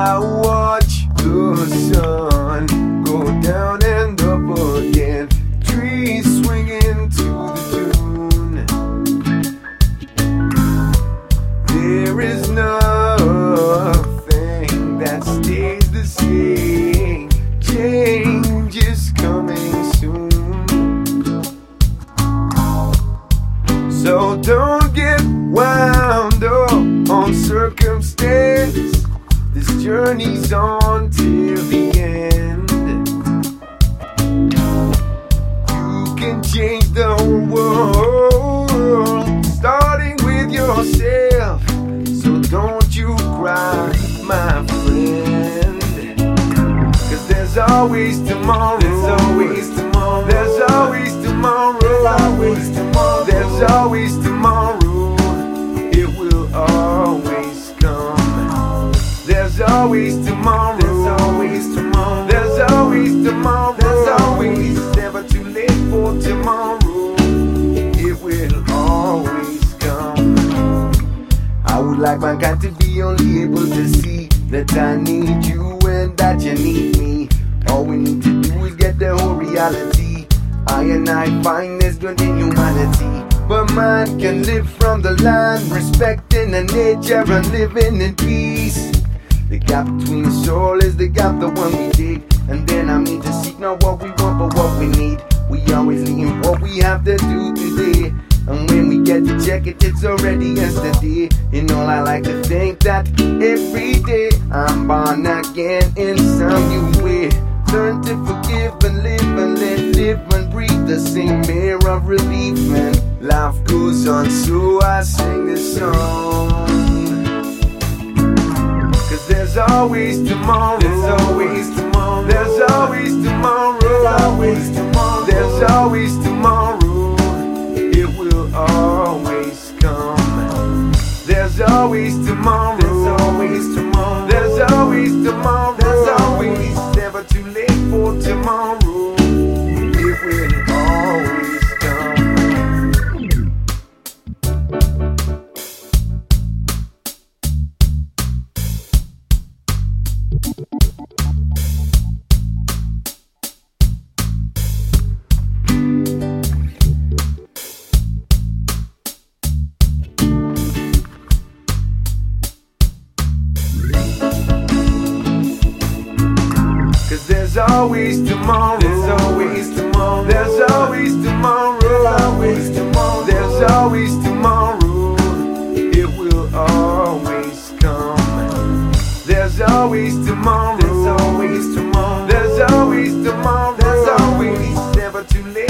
I watch the sun go down and up again, trees swinging to the tune. There is nothing that stays the same. Change is coming soon. So don't get wound up on circumstance. This journey's on till the end. You can change the whole world, starting with yourself. So don't you cry, my friend, 'cause there's always tomorrow. There's always tomorrow. There's always tomorrow. There's always tomorrow. There's always tomorrow. It will always come. There's always tomorrow. There's always tomorrow. There's always tomorrow. There's always, never too late for tomorrow. It will always come. I would like mankind to be only able to see that I need you and that you need me. All we need to do is get the whole reality. I and I find there's good in humanity. But man can live from the land, respecting the nature and living in peace. The gap between the soul is the gap, the one we dig. And then I mean to seek not what we want but what we need. We always lean what we have to do today. And when we get to check it, it's already yesterday. You know, I like to think that every day I'm born again in some new way. Learn to forgive and live and let live and breathe the same air of relief. And life goes on, so I sing this song. 'Cause there's always tomorrow. There's always tomorrow. There's always tomorrow. There's always tomorrow. There's always tomorrow. It will always come. There's always tomorrow. There's always tomorrow. There's always tomorrow. There's always, never too late for tomorrow. It will always come. 'Cause there's always tomorrow. There's always tomorrow. There's always tomorrow. There's always tomorrow. There's always tomorrow. It will always come. There's always tomorrow. There's always tomorrow. There's always tomorrow. There's always, never too late.